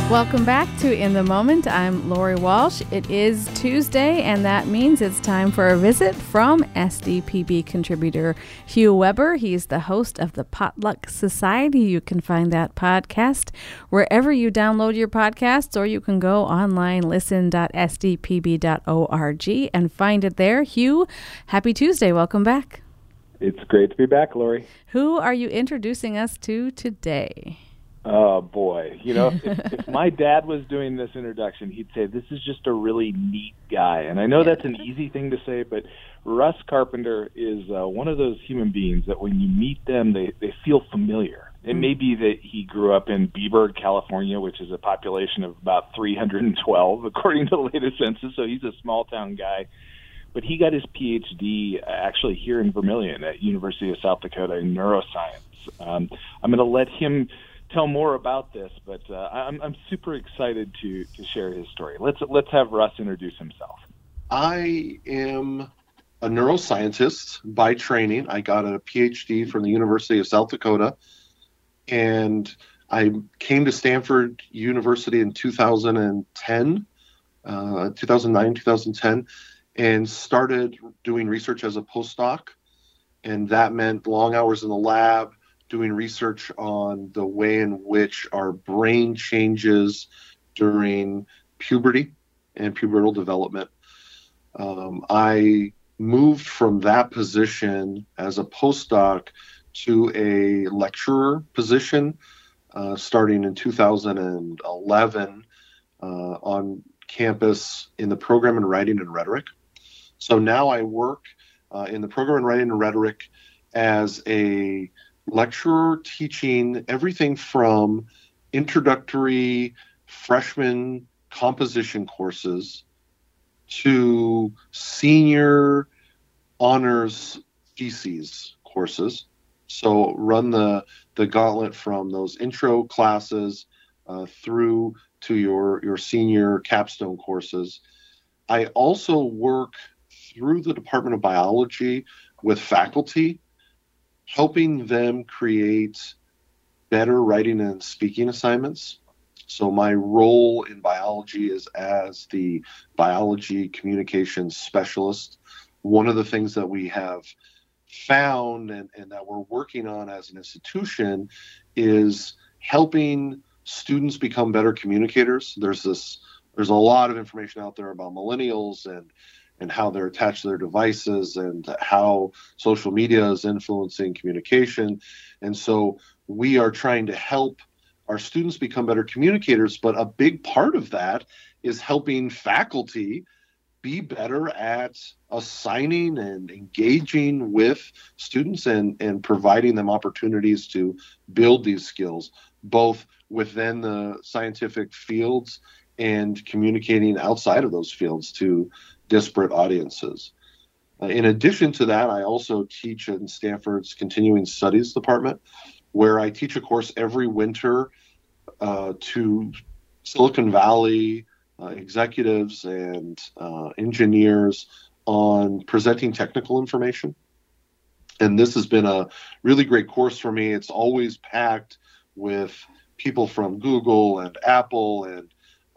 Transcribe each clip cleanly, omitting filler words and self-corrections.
Welcome back to In the Moment. I'm Lori Walsh. It is Tuesday, and that means it's time for a visit from SDPB contributor Hugh Weber. He's the host of the Potluck Society. You can find that podcast wherever you download your podcasts, or you can go online, listen.sdpb.org, and find it there. Hugh, happy Tuesday. Welcome back. It's great to be back, Lori. Who are you introducing us to today? Oh, boy. You know, if my dad was doing this introduction, he'd say, this is just a really neat guy. And I know that's an easy thing to say, but Russ Carpenter is one of those human beings that when you meet them, they feel familiar. It may be that he grew up in Beburg, California, which is a population of about 312, according to the latest census, so he's a small-town guy. But he got his Ph.D. actually here in Vermilion at University of South Dakota in neuroscience. I'm going to let him tell more about this, but I'm super excited to share his story. Let's have Russ introduce himself. I am a neuroscientist by training. I got a PhD from the University of South Dakota, and I came to Stanford University in 2010, 2010, and started doing research as a postdoc, and that meant long hours in the lab, doing research on the way in which our brain changes during puberty and pubertal development. I moved from that position as a postdoc to a lecturer position starting in 2011 on campus in the program in writing and rhetoric. So now I work in the program in writing and rhetoric as a lecturer teaching everything from introductory freshman composition courses to senior honors theses courses. So run the gauntlet from those intro classes through to your senior capstone courses. I also work through the Department of Biology with faculty, helping them create better writing and speaking assignments. So my role in biology is as the biology communications specialist. One of the things that we have found and that we're working on as an institution is helping students become better communicators. There's a lot of information out there about millennials and how they're attached to their devices and how social media is influencing communication. And so we are trying to help our students become better communicators, but a big part of that is helping faculty be better at assigning and engaging with students and providing them opportunities to build these skills, both within the scientific fields and communicating outside of those fields to disparate audiences. In addition to that, I also teach in Stanford's Continuing Studies Department, where I teach a course every winter to Silicon Valley executives and engineers on presenting technical information. And this has been a really great course for me. It's always packed with people from Google and Apple and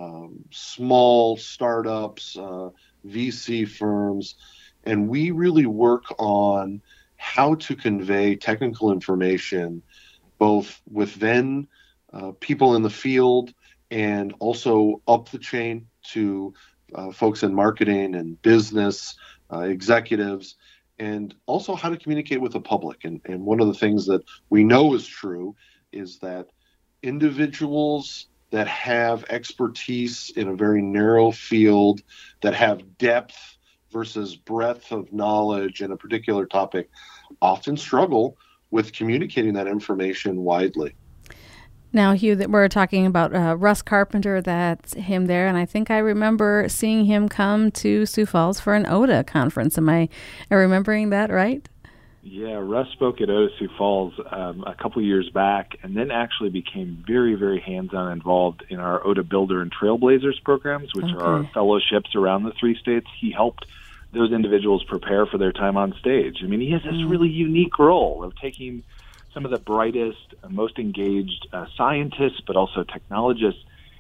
small startups, VC firms, and we really work on how to convey technical information both within people in the field and also up the chain to folks in marketing and business, executives, and also how to communicate with the public. And one of the things that we know is true is that individuals that have expertise in a very narrow field, that have depth versus breadth of knowledge in a particular topic, often struggle with communicating that information widely. Now, Hugh, that we're talking about Russ Carpenter, that's him there, and I think I remember seeing him come to Sioux Falls for an ODA conference. Am I remembering that right? Yeah, Russ spoke at ODA Sioux Falls a couple years back, and then actually became very, very hands-on involved in our ODA Builder and Trailblazers programs, which are our fellowships around the 3 states. He helped those individuals prepare for their time on stage. I mean, he has this really unique role of taking some of the brightest, most engaged scientists, but also technologists,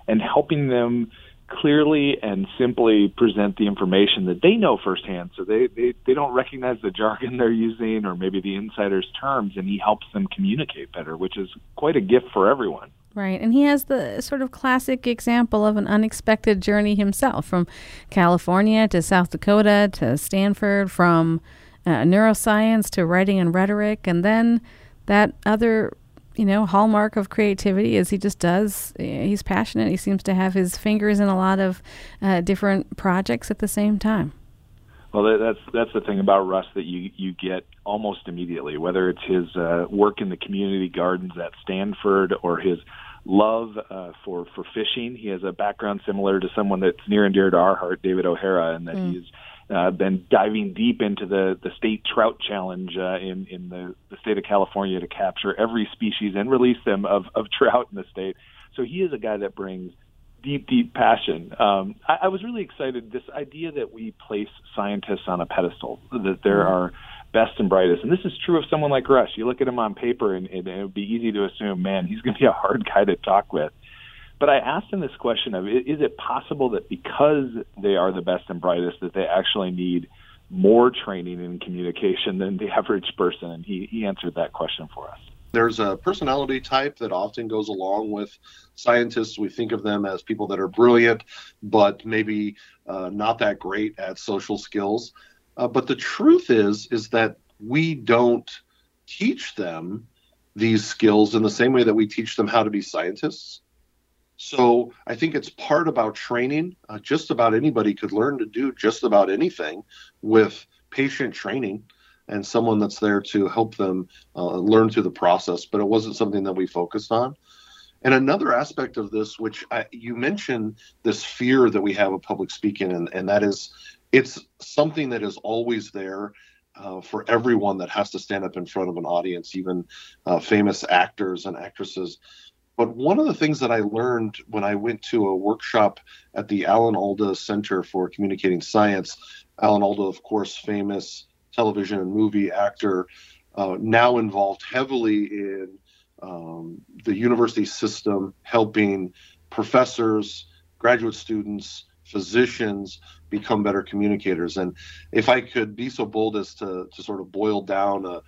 and helping them clearly and simply present the information that they know firsthand, so they don't recognize the jargon they're using or maybe the insider's terms, and he helps them communicate better, which is quite a gift for everyone. Right, and he has the sort of classic example of an unexpected journey himself, from California to South Dakota to Stanford, from neuroscience to writing and rhetoric, and then that other hallmark of creativity is he's passionate. He seems to have his fingers in a lot of different projects at the same time. Well, that's the thing about Russ that you get almost immediately, whether it's his work in the community gardens at Stanford or his love for fishing. He has a background similar to someone that's near and dear to our heart, David O'Hara, and that he's been diving deep into the state trout challenge in the state of California to capture every species and release them of trout in the state. So he is a guy that brings deep passion. I was really excited, this idea that we place scientists on a pedestal, that there are best and brightest. And this is true of someone like Russ. You look at him on paper and it would be easy to assume, man, he's going to be a hard guy to talk with. But I asked him this question of, is it possible that because they are the best and brightest, that they actually need more training in communication than the average person? And he answered that question for us. There's a personality type that often goes along with scientists. We think of them as people that are brilliant, but maybe not that great at social skills. But the truth is that we don't teach them these skills in the same way that we teach them how to be scientists. So I think it's part about training. Just about anybody could learn to do just about anything with patient training and someone that's there to help them learn through the process. But it wasn't something that we focused on. And another aspect of this, which you mentioned, this fear that we have of public speaking, and that is, it's something that is always there for everyone that has to stand up in front of an audience, even famous actors and actresses. But one of the things that I learned when I went to a workshop at the Alan Alda Center for Communicating Science, Alan Alda, of course, famous television and movie actor, now involved heavily in the university system, helping professors, graduate students, physicians become better communicators. And if I could be so bold as to sort of boil down a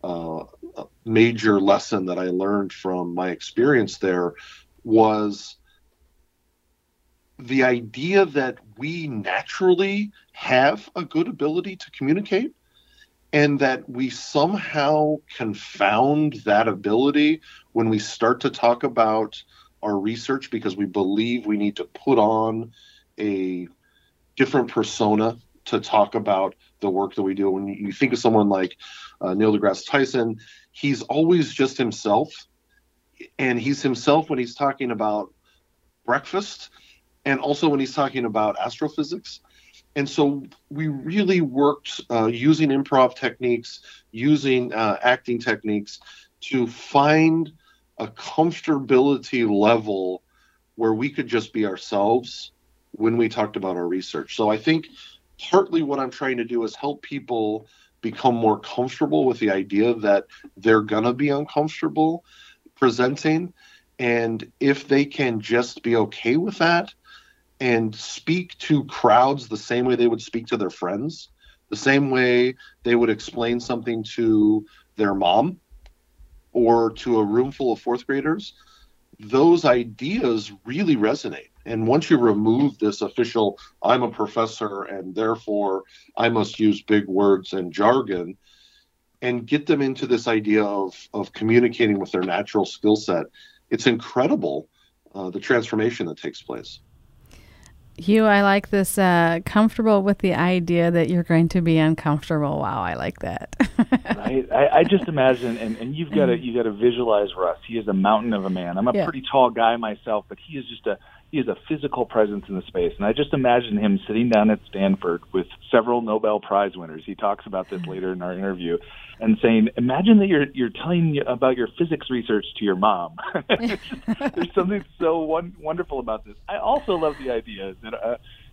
major lesson that I learned from my experience there, was the idea that we naturally have a good ability to communicate, and that we somehow confound that ability when we start to talk about our research, because we believe we need to put on a different persona to talk about the work that we do. When you think of someone like Neil deGrasse Tyson, he's always just himself, and he's himself when he's talking about breakfast and also when he's talking about astrophysics. And so we really worked using improv techniques, using acting techniques to find a comfortability level where we could just be ourselves when we talked about our research. So I think partly what I'm trying to do is help people become more comfortable with the idea that they're going to be uncomfortable presenting. And if they can just be okay with that and speak to crowds the same way they would speak to their friends, the same way they would explain something to their mom or to a room full of fourth graders, those ideas really resonate. And once you remove this official, I'm a professor and therefore I must use big words and jargon, and get them into this idea of communicating with their natural skill set, it's incredible the transformation that takes place. Hugh, I like this comfortable with the idea that you're going to be uncomfortable. Wow, I like that. Right. I just imagine, and you got to visualize Russ. He is a mountain of a man. I'm a pretty tall guy myself, but he is a physical presence in the space. And I just imagine him sitting down at Stanford with several Nobel Prize winners. He talks about this later in our interview, and saying, imagine that you're telling about your physics research to your mom. There's something so wonderful about this. I also love the idea that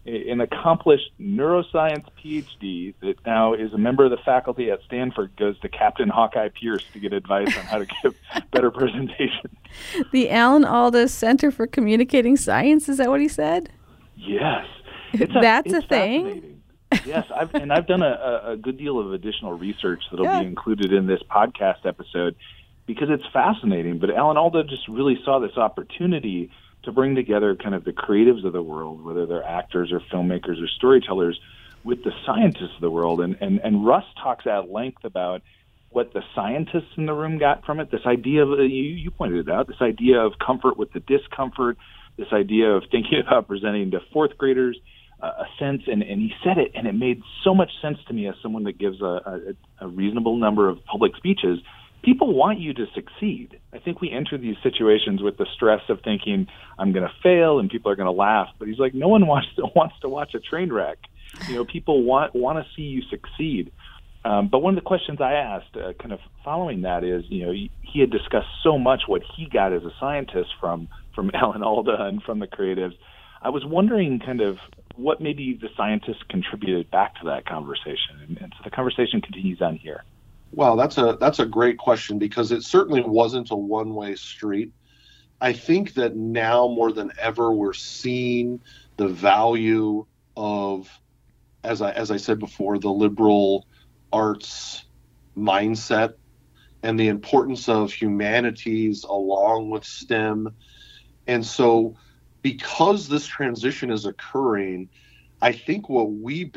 an accomplished neuroscience PhD that now is a member of the faculty at Stanford, goes to Captain Hawkeye Pierce to get advice on how to give better presentations. The Alan Alda Center for Communicating Science, is that what he said? Yes. That's a thing? Yes, I've done a good deal of additional research that'll be included in this podcast episode because it's fascinating. But Alan Alda just really saw this opportunity to bring together kind of the creatives of the world, whether they're actors or filmmakers or storytellers, with the scientists of the world. And Russ talks at length about what the scientists in the room got from it, this idea of, you pointed it out, this idea of comfort with the discomfort, this idea of thinking about presenting to fourth graders, a sense, and he said it, and it made so much sense to me as someone that gives a reasonable number of public speeches. People want you to succeed. I think we enter these situations with the stress of thinking, I'm going to fail and people are going to laugh. But he's like, no one wants to watch a train wreck. People want to see you succeed. But one of the questions I asked, kind of following that, is, he had discussed so much what he got as a scientist from Alan Alda and from the creatives. I was wondering kind of what maybe the scientists contributed back to that conversation. And so the conversation continues on here. Well, that's a great question, because it certainly wasn't a one-way street. I think that now more than ever we're seeing the value of, as I said before, the liberal arts mindset and the importance of humanities along with STEM. And so because this transition is occurring, I think one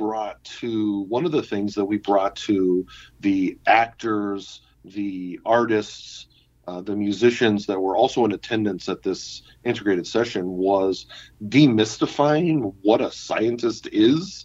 of the things that we brought to the actors, the artists, the musicians that were also in attendance at this integrated session was demystifying what a scientist is.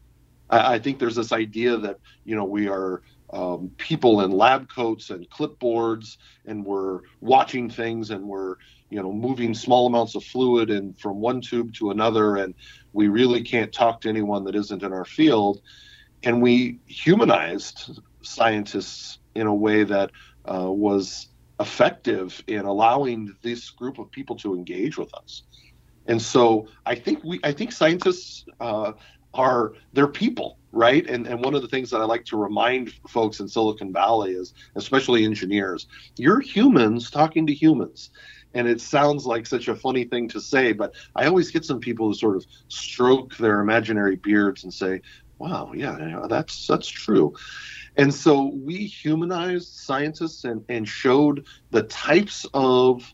I think there's this idea that, we are people in lab coats and clipboards, and we're watching things, and we're, moving small amounts of fluid and from one tube to another, and we really can't talk to anyone that isn't in our field. And we humanized scientists in a way that was effective in allowing this group of people to engage with us. And so I think scientists they're people, right? And one of the things that I like to remind folks in Silicon Valley is, especially engineers, you're humans talking to humans. And it sounds like such a funny thing to say, but I always get some people who sort of stroke their imaginary beards and say, wow, yeah, that's true. And so we humanized scientists and showed the types of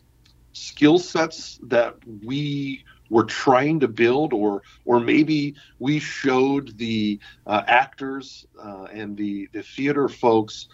skill sets that we were trying to build, or maybe we showed the actors and the theater folks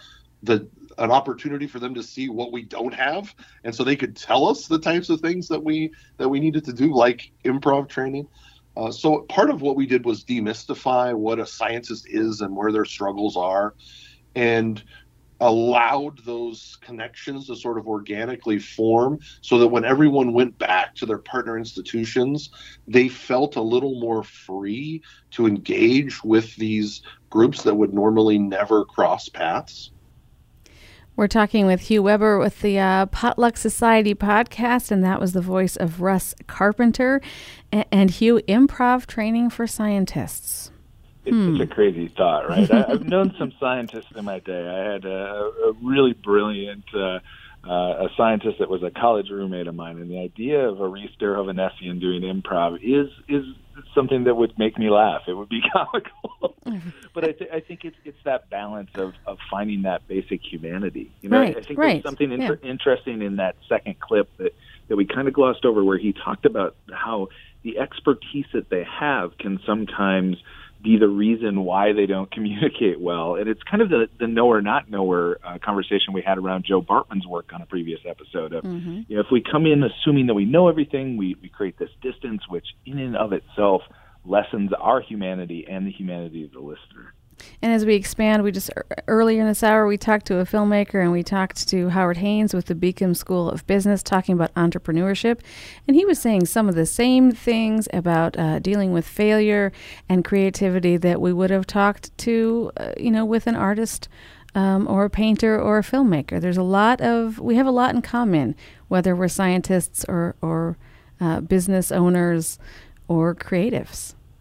an opportunity for them to see what we don't have, and so they could tell us the types of things that we needed to do, like improv training. So part of what we did was demystify what a scientist is and where their struggles are, and allowed those connections to sort of organically form, so that when everyone went back to their partner institutions, they felt a little more free to engage with these groups that would normally never cross paths. We're talking with Hugh Weber with the Potluck Society podcast, and that was the voice of Russ Carpenter. And Hugh, improv training for scientists. It's such a crazy thought, right? I've known some scientists in my day. I had a really brilliant a scientist that was a college roommate of mine, and the idea of Aris Derovanessian doing improv is something that would make me laugh. It would be comical. But I think it's that balance of finding that basic humanity. Right, I think there's something interesting in that second clip that we kind of glossed over, where he talked about how the expertise that they have can sometimes be the reason why they don't communicate well. And it's kind of the know or not knower conversation we had around Joe Bartman's work on a previous episode of, if we come in assuming that we know everything, we create this distance, which in and of itself lessens our humanity and the humanity of the listener. And as we expand, earlier in this hour, we talked to a filmmaker, and we talked to Howard Haynes with the Beacom School of Business, talking about entrepreneurship. And he was saying some of the same things about dealing with failure and creativity that we would have talked to, with an artist or a painter or a filmmaker. We have a lot in common, whether we're scientists or business owners or creatives.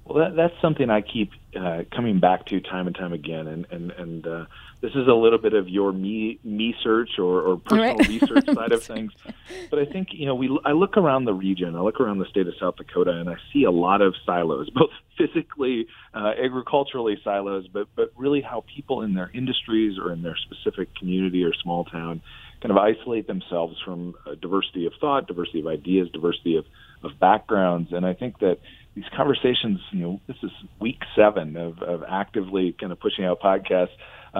Well, that's something I keep coming back to time and time again, and this is a little bit of your me search or personal research side of things. But I think I look around the region, I look around the state of South Dakota, and I see a lot of silos, both physically, agriculturally silos, but really how people in their industries or in their specific community or small town kind of isolate themselves from diversity of thought, diversity of ideas, diversity of backgrounds, and I think that these conversations, this is week 7 of actively kind of pushing out podcasts.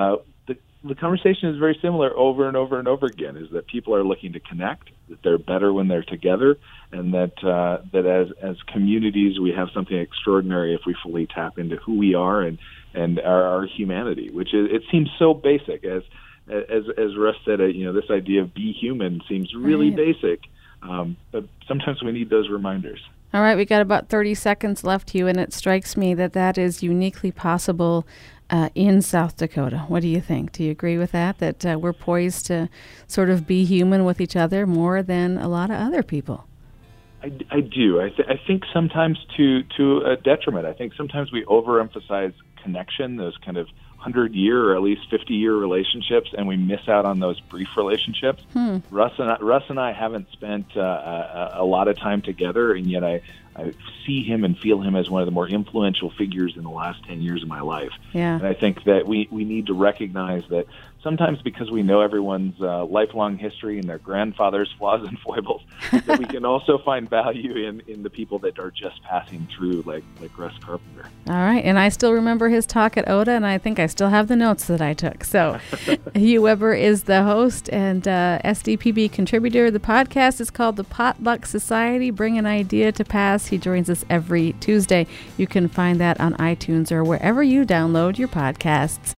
The conversation is very similar over and over and over again, is that people are looking to connect, that they're better when they're together, and that as communities we have something extraordinary if we fully tap into who we are and our humanity, which it seems so basic. As Russ said, this idea of be human seems really basic, but sometimes we need those reminders. All right, we got about 30 seconds left, Hugh, and it strikes me that is uniquely possible in South Dakota. What do you think? Do you agree with that we're poised to sort of be human with each other more than a lot of other people? I do. I think sometimes to a detriment. I think sometimes we overemphasize connection, those kind of 100-year or at least 50-year relationships, and we miss out on those brief relationships. Russ and I haven't spent a lot of time together, and yet I see him and feel him as one of the more influential figures in the last 10 years of my life. Yeah. And I think that we need to recognize that sometimes because we know everyone's lifelong history and their grandfather's flaws and foibles, that we can also find value in the people that are just passing through, like Russ Carpenter. All right, and I still remember his talk at OTA, and I think I still have the notes that I took. So Hugh Weber is the host and SDPB contributor. The podcast is called The Potluck Society, Bring an Idea to Pass. He joins us every Tuesday. You can find that on iTunes or wherever you download your podcasts.